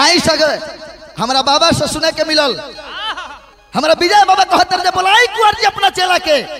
आई सगे हमारा बाबा से सुने के मिलल हमारा विजय बाबा कहतर जे बोलाई कुंवर जी अपना चेला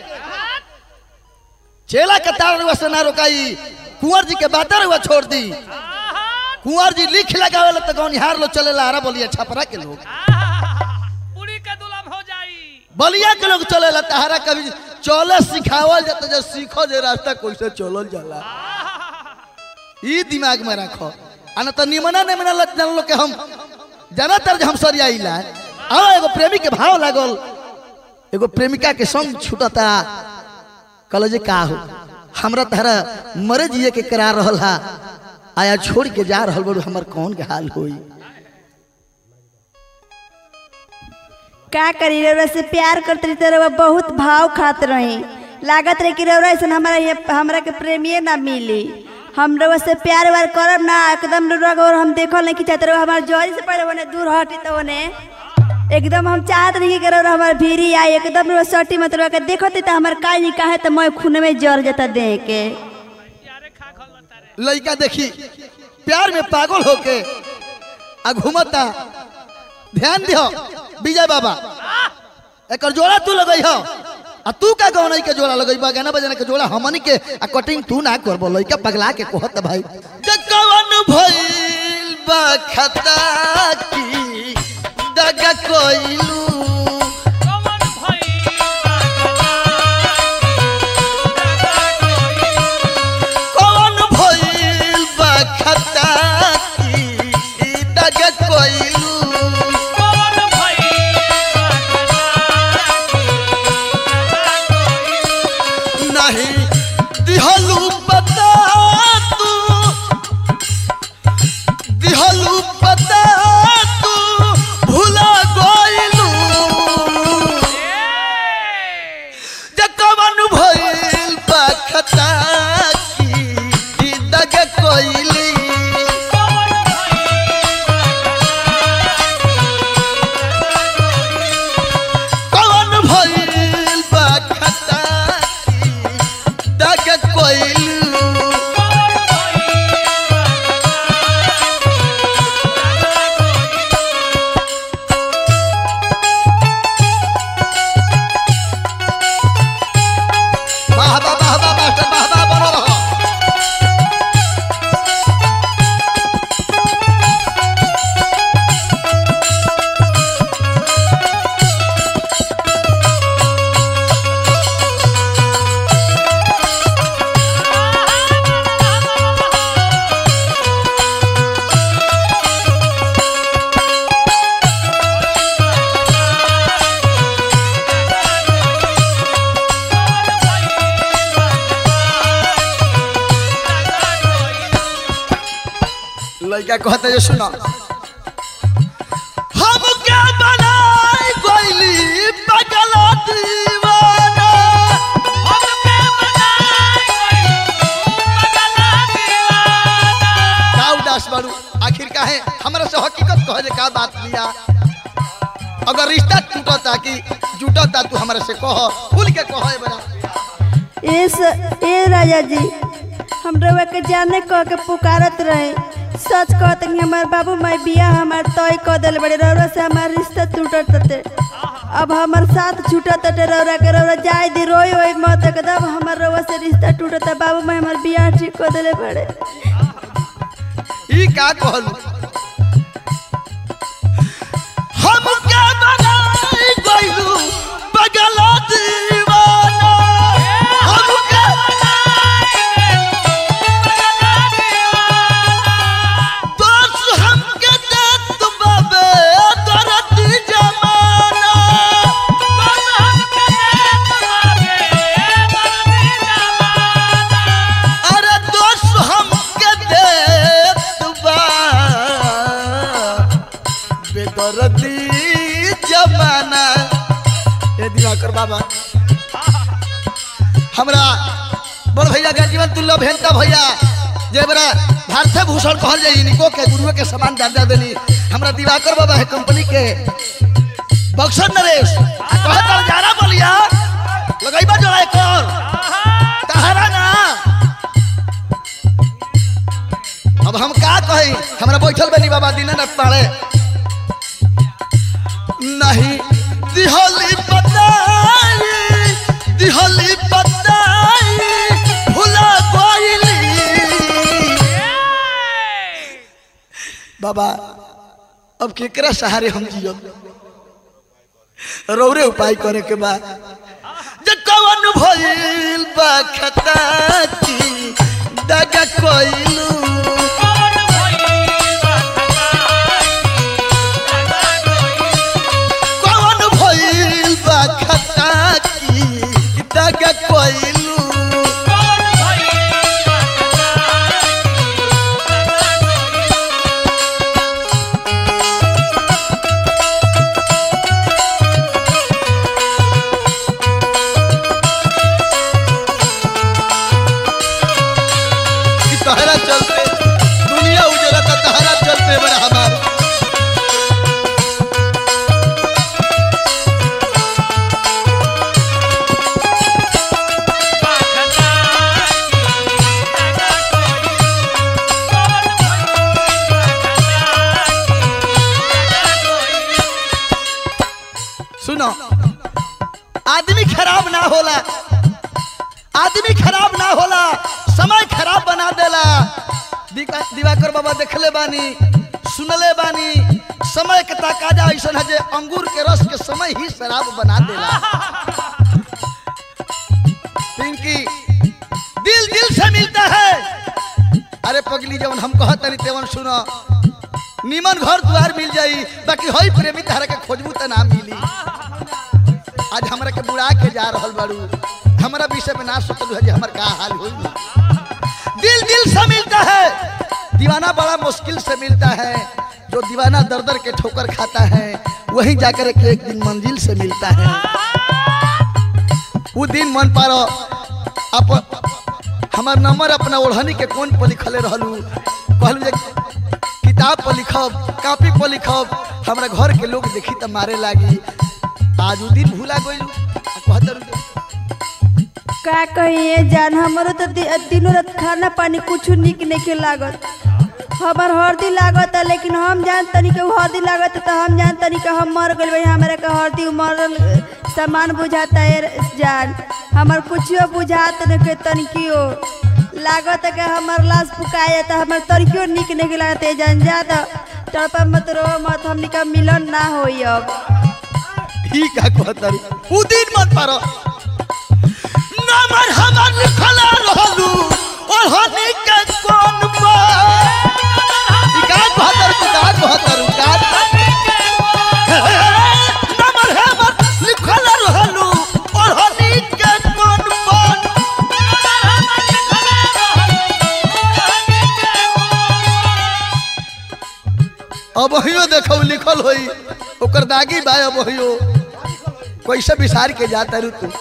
के तार से ना रोकाई कुंवर जी के बातर हुआ छोड़ दी कुंवर जी लिख लगावे तो गौनिहार लो चले लारा बोलिए छपरा के लोग पूरी के दुलम हो जाई बलिया के लोग चले ला तहारा कभी चले सिखावल जाता जो सीखो जे रास्ता कैसे चलल जाला ई दिमाग में रखो आना तो निमना निमना जान लो के हम ज्यादातर हम सरियाइला आओ एगो प्रेमी के भाव लागल एगो प्रेमिका के संग छूटता कल जे का हो हमरा तहरा मरे जिए के करार रहला आया छोड़ के जा रहल बड़ू हमर कौन के हाल होई का करी रउरा से प्यार करते रही तो रउरा बहुत भाव खात रही लागत रहे कि रउरा ऐसा हमरा के प्रेमिए ना मिली हम रउरा से प्यार वार करब ना एकदम रउरा हम देखल नहीं कि चाहते रउरा हमार जोरी से पहले होने दूर हटी तो होने एकदम हम चाहत नहीं कि रउरा हमार भीरी आई एकदम रउरा सटी मत रउरा के देखते तो हमार काई नहीं काहे तो मैं खून में जर जाता देख के लड़का देखी प्यार में पागल होके आ घूमता ध्यान दियो विजय बाबा एक जोड़ा तू लगई हो आ तू का गौनई के जोड़ा लगई बा गाना बजाना के जोड़ा हमनी के आ कटिंग तू ना करबो लइका पगला के कहत भाई जकवन भइल बा खता की दगा कोइलू लड़का कहते जो सुनो हम क्या बनाई कोइली पगला दीवाना हम के बनाई पगला दीवाना का उदास बारू आखिर का है हमरा से हकीकत कह दे का बात लिया अगर रिश्ता टूटता कि जुटता तू हमरा से कह खुल के कह बड़ा ए राजा जी हम रउआ के जाने कह के पुकारत रहे सच कहते कि हमार बाबू माई बिया हमार तय कह दिल बड़े रउरा से हमार रिश्ता टूटत थे अब हमार साथ छूटत थे रउरा के रउरा जाए दी रोई वही मत एकदम हमार रउआ से रिश्ता टूटत बाबू माई हमार बिया ठीक कह दिले बड़े ई का कहलू हम क्या बनाई गइलू पगला दीवाना हम क्या जमाना ए दिवाकर बाबा हमरा बड़ भैया का जीवन तुल्य भेंटा भैया जे बड़ा भारतीय भूषण कहल जाई इनको के गुरुओं के समान दर्जा देनी हमरा दिवाकर बाबा है कंपनी के बक्सर नरेश कहत जाना बोलिया लगाइबा जो एक और तहरा ना अब हम का कही हमरा बैठल बनी बाबा दीनानाथ पाड़े नहीं दिहली बताई भुला गइली बाबा अब केकरा सहारे हम जियो रौरे उपाय करे के बाद जे कवन भइल बा खता की दगा कोइलू कवन भइल बा खता की दगा कोइलू तहरा चलते दुनिया उजला था तहरा चलते बड़ा हमारा सुनो आदमी खराब ना होला आदमी खराब ना होला समय खराब बना देला दिवाकर बाबा देखले बानी सुनले बानी समय के तकाजा ऐसा है जे अंगूर के रस के समय ही शराब बना देला पिंकी दिल दिल से मिलता है अरे पगली जवन हम कहत नहीं तेवन सुनो निमन घर द्वार मिल जाई बाकी होई प्रेमी तारा के खोजबू त ना मिली आज हमरा के बुड़ा के जा रहल बाड़ू हमारा विषय में ना सोचलू है हमार का हाल होई दिल दिल से मिलता है दीवाना बड़ा मुश्किल से मिलता है जो दीवाना दर दर के ठोकर खाता है वहीं जाकर एक दिन मंजिल से मिलता है वो दिन मन पारो हमार नंबर अपना ओढ़नी के कोन पर लिखले रहलू कहलू जे किताब पर लिखब कॉपी पर लिखब हमरा घर के लोग देखी त मारे लागी आज वो दिन भूला गइलू कहतर का कहिए जान हमारो तो दिनों रात खाना पानी कुछ निक नहीं लागत हमार हरदी लागत है लेकिन हम जान तनी के हरदी लागत है तो हम जान तनी के हम मर गइल भाई हमारा के हरदी मरल सामान बुझाता है जान हमार कुछो बुझात नहीं के तनिकियो लागत है कि हमार लाश फुकाए तो हमार तनिकियो निक नहीं लागत है जान ज्यादा तड़पा मत रो मत हमनी का मिलन ना होई अब ही का कहतर उ दिन मत पारो नंबर हमार लिखला रहलू और हनी के कोन पर का कहतर का नंबर हमार लिखला रहलू और हनी के कोन पर अब हियो देखो लिखल होई ओकर दागी बा अब हियो कैसे बिसार के जाता रू तू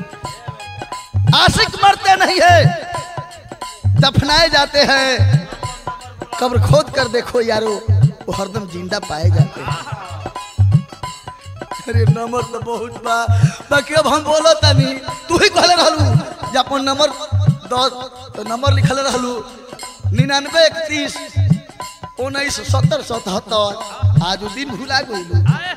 आशिक मरते नहीं है दफनाए जाते हैं कब्र खोद कर देखो यारो वो हरदम जिंदा पाए जाते हैं अरे नंबर तो बहुत बा बाकी अब हम बोलो तनी तू ही कहले रहलू जे अपन नंबर 10 तो नंबर लिखले रहलू 9931 1970 आज दिन भुला गइलू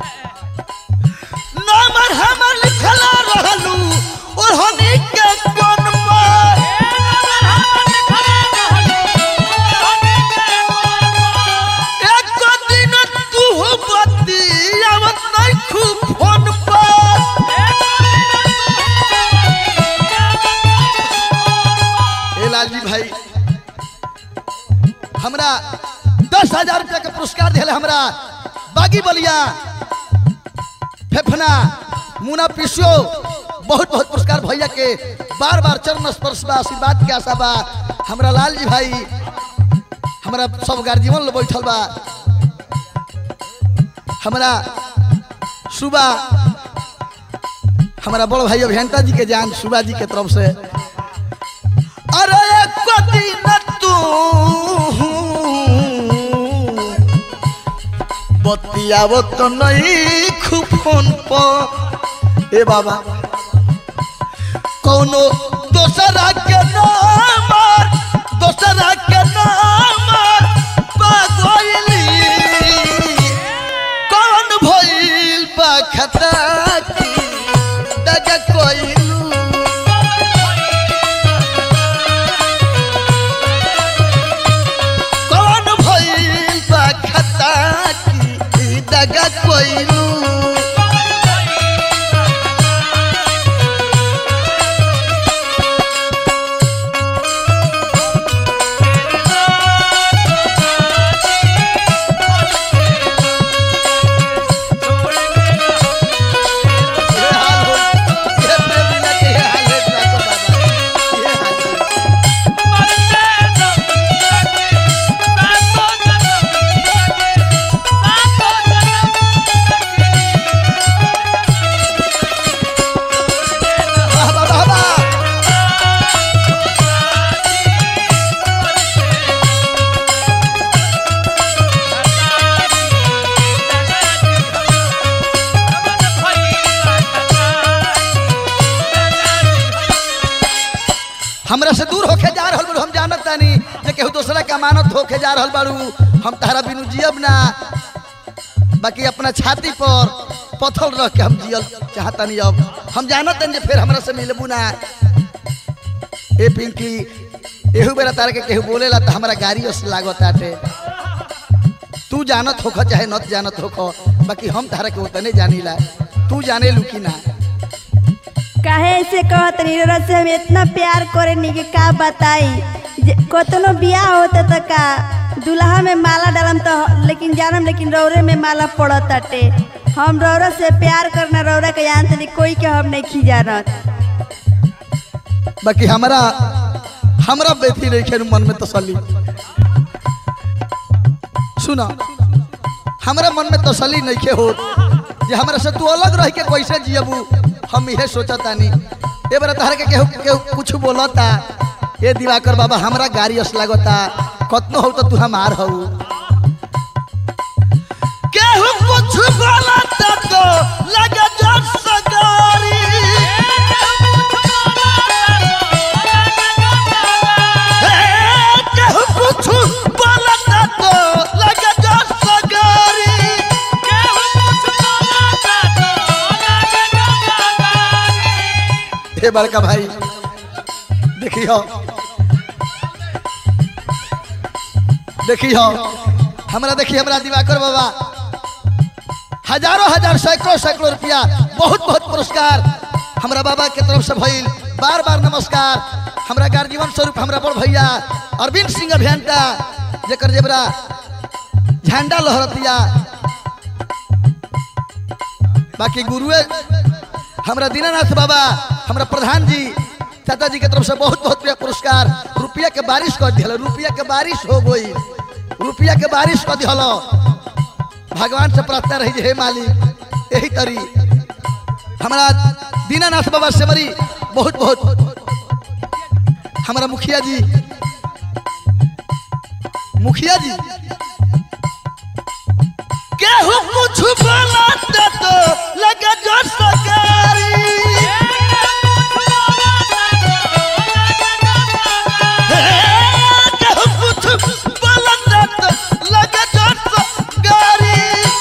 नंबर हमर लिखला रहलू और हनी के कोन पर एक दिन तू बत्ती आवत नहीं खूब फोन पर ए लालजी भाई हमरा 10,000 रुपया के पुरस्कार दिले हमरा बागी बलिया फेफना मुना पिसियो बहुत बहुत पुरस्कार भैया के बार बार चरण स्पर्श बा आशीर्वाद के आशा बा हमरा लाल जी भाई हमरा सब गार्जियन लोग बैठल बा हमरा सुबह हमरा बड़ भाई अभियंता जी के जान सुबह जी के तरफ से अरे एक दिन तू बतियावो तो नहीं खूब फोन पर ए बाबा कौनो दोसरा के नाम दगा कोइलू हमरा से दूर होके जा रहल बाड़ू हम जानत तानी जे केहू दूसरा के अमानत होके जा रहल बाड़ू हम तारा बिनु जियब ना बाकी अपना छाती पर पत्थर रख के हम जियल चाहतानी अब हम जानत तानी जे फिर हमरा से मिलबू ना ए पिंकी एहू बेरा तारा के केहू बोलेला त हमरा गाड़ी ओस लागत आटे तू जानत होख चाहे नत जानत होख बाकी हम तारा के उतने जानीला तू जाने लू कि ना काहे ऐसे कहत रउरा से हम इतना प्यार करेनी कि का बताई कतनो बियाह होता त का दुल्हा में माला डालम तो लेकिन जानम लेकिन रौरे में माला पड़त अटे हम रौरा से प्यार करना रौरा के जानते नहीं कोई के हम नहीं खिजानत बाकी हमरा बेटी रखे मन में तसल्ली सुना हमरा मन में तसल्ली नहीं के हो जे हमरा से तू अलग रह के कैसे जियबू हम यह सोचतानी ए बार तहरा के केहू कुछ बोलता ए दिवाकर बाबा हमरा गाड़ी अस लागता कतनो हो तो तू हमार हो केहू कुछ बोलता तो लगे जस सगारी केहू कुछ बोलता तो लगे जस सगारी हे बड़का भाई देखियो हमरा दिवाकर बाबा हजारों हजार सैकड़ों रुपया बहुत बहुत पुरस्कार हमरा बाबा के तरफ से भइल बार बार नमस्कार हमरा गार्जीवन स्वरूप हमरा बड़ भैया अरविंद सिंह अभियंता जेकर जेबरा झंडा लहरतिया बाकी गुरुए हमरा दीनानाथ बाबा हमरा प्रधान जी चाचा जी के तरफ से बहुत बहुत पुरस्कार रुपया के बारिश कर दिया रुपया के बारिश हो गई रुपया के बारिश कर दिया भगवान से प्रार्थना रही हे मालिक यही तरी हमारा दीनानाथ बाबा से मरी बहुत बहुत हमारा मुखिया जी केहू कुछ बोलता तो लगे जो सगारी केहू कुछ बोलता तो लगे जो सगारी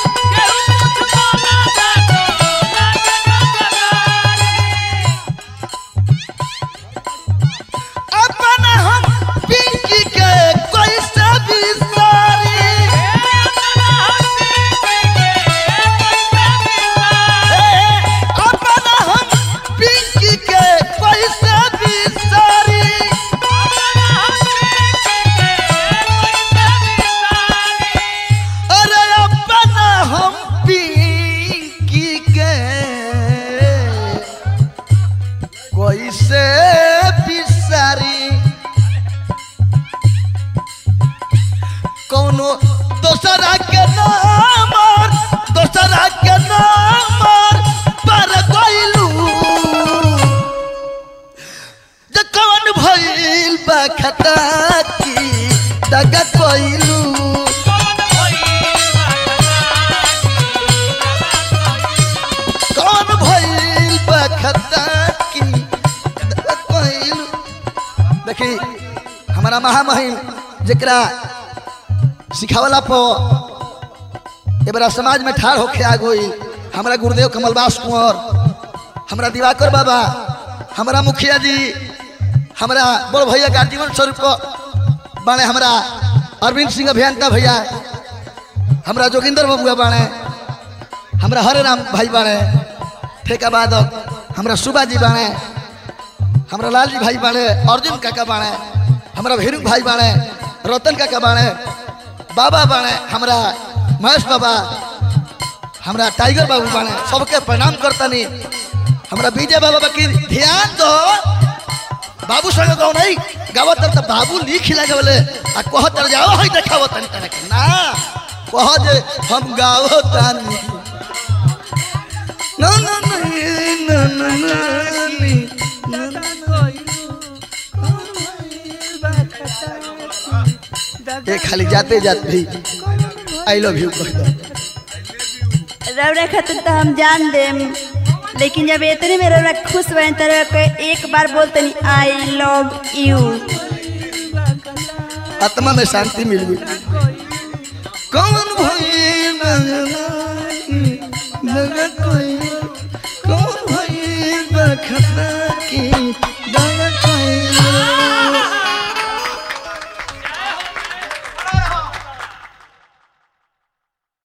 अपन हम पिंकी के कोई से भी सारी अपन हम पिंकी के कोई से भी सारी अरे अपन हम पिंकी के कोई से बिसारी कौनो दोसरा के नाम पर गइलू जे कौन भइल बा खता की दगा कइलू कौन भइल बा खता की दगा कइलू देखी हमारा महामहिम जेकरा सिखावला पो एबरा समाज में ठाड़ होके आ गई हमारा गुरुदेव कमलबास कुंवर हमारा दिवाकर बाबा हमारा मुखिया जी हमारा बड़ भैया का जीवन स्वरूप बाणे हमारा अरविंद सिंह अभियंता भैया हमारा जोगिंदर बबुआ बाणे हमरा हरे राम भाई बाड़े ठेका बादक, हमरा सुबा जी बाड़े, हमरा लाल जी भाई बाड़े, अर्जुन काका बाड़े, हमरा भेरू भाई बाड़े, रतन काका बाड़े, बाबा बाड़े, हमरा महेश बाबा, हमरा टाइगर बाबू बाड़े, सबके प्रणाम करतनी। हमरा विजय बाबा की ध्यान दो, बाबू संग गाओ नहीं गावत त बाबू लिख लगावले आ कहत जाओ है देखावत तनी तने ना कह जे हम गावतानी ना ना ना ना ना ये खाली जाते जाते भी आई लव यू कह दो। रौरा खातिर तो हम जान देम, लेकिन जब इतने में रौरा खुश बने तो एक बार बोलते नहीं आई लव यू, आत्मा में शांति मिल गई। कौन भाई ना कोई